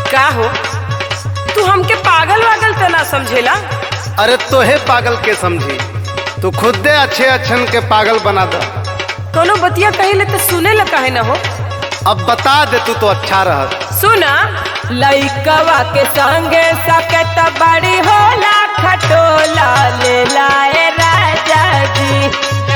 का हो तू हमके पागल वागल तो ना समझेला? अरे तोहे पागल के समझी, तू खुद दे अच्छे अच्छन के पागल बना दा। कोनो बतिया कहिले तो सुने ला काहे ना हो? अब बता दे तू तो अच्छा रह। सुना, लइकवा के संगे सकत बड़ी होला खटोला ले लाए राजा जी।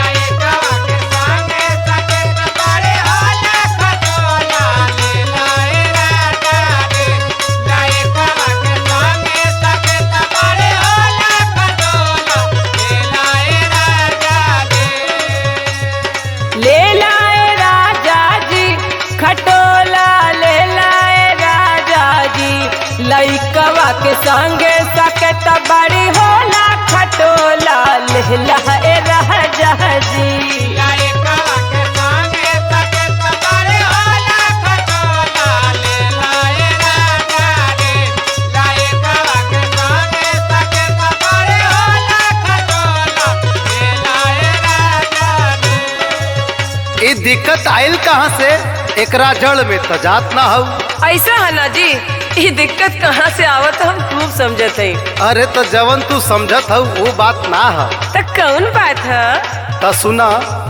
ले लाए राजा जी खटोला ले लाए राजा जी, लइकवा के संगे सकत बड़ी होला खटोला ले लाए राजा जी। ये दिक्कत आयल कहाँ से? एकरा जड़ में तो जात ना हो। ऐसा है ना जी, ये दिक्कत कहाँ से आवत हम खूब समझत है। अरे तो जवन तू समझत हो वो बात ना है। तो कौन बात है? तो सुना,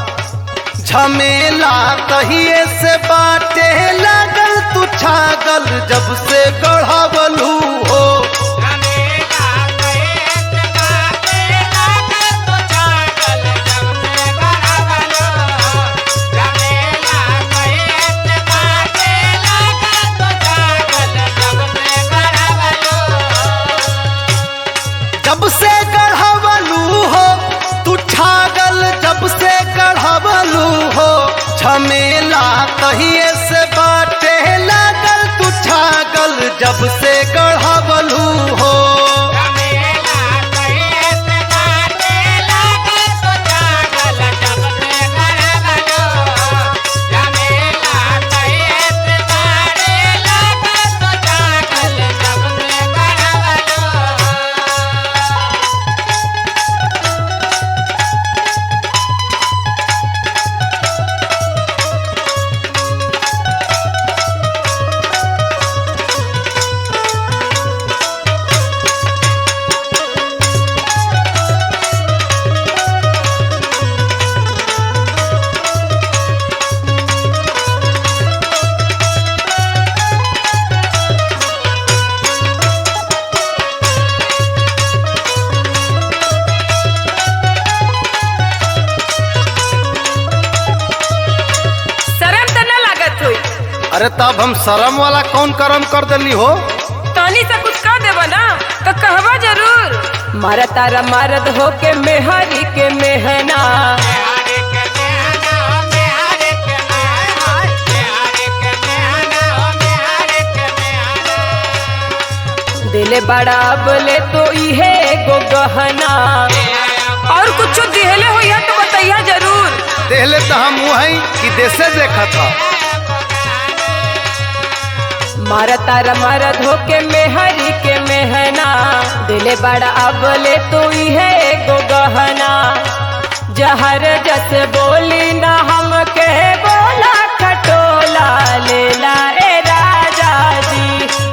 झमेला कहिए से बाटे लगल तू छागल जब से गढ़वलू हो। जब से गढ़वलू हो तू छागल, जब से गढ़वलू हो, झमेला कहिए से बाटे लगल तू छागल जब से गढ़वलू हो। अरे तब हम शर्म वाला कौन कर्म कर देली हो? तानी से कुछ कह देवा ना तो कहवा जरूर। मारा तारा मारद हो के मेहरी के मेहना, दिले बड़ा बोले तो इहे गो गहना, और कुछ दिहले हो या तो बताइया जरूर। देहले तो हम वही कि देसे देखा था। मारा तारा मारद हो के मेहरी के मेहना, दिले बड़ा अबले तो इहे गो गहना, जहर जस बोली ना हम के बोला खटोला ले लाए राजा जी।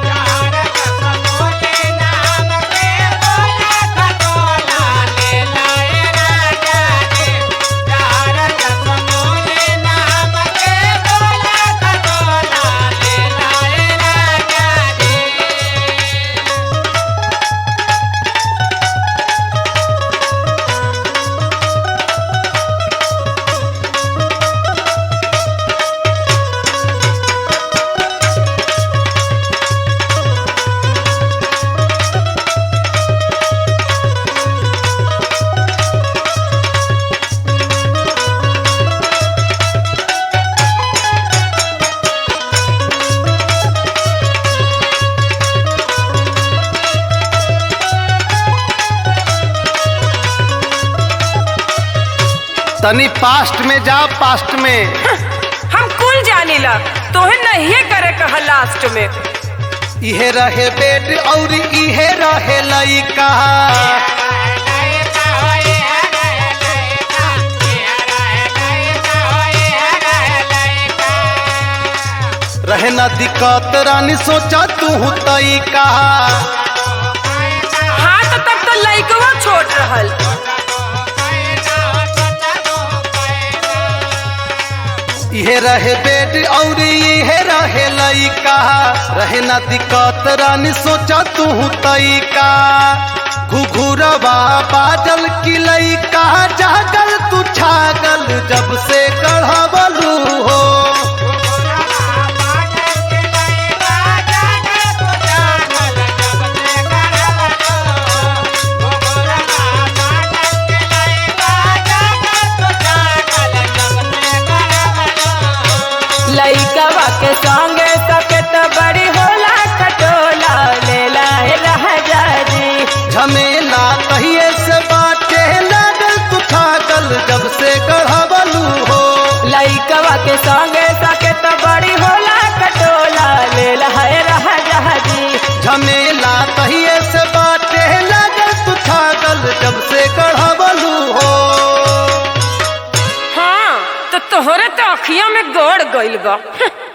तनी पास्ट में जा, पास्ट में। हम कुल जानी ला, तोहे नहीं करे कहा लास्ट में। इहे रहे बेट और इहे रहे लइका, रहे ना दिक्कत रानी सोचा तू तई का। हाँ तो तब तो लइकवा छोट रहल। इहे रहे बेड और इहे रहे लइका, रहे ना दिक्कत रानी सोचा तू तई का। घुघुरवा बाजल की लइका जागल तू छागल जब से गढ़वलू हो। लइकवा के संगे सकेत बड़ी होला कटोला लेला है राजा जी। झमेला कहिए से बाटे लागल तू छागल जब से गढ़वलू हो। लइकवा के संगे सकेत बड़ी होला कटोला लेला है राजा जी। झमेला कहिए से बाटे लागल तू छागल जब से गढ़वलू हो। हाँ तो तोहरे तो अखियों में गड़ गइल बा।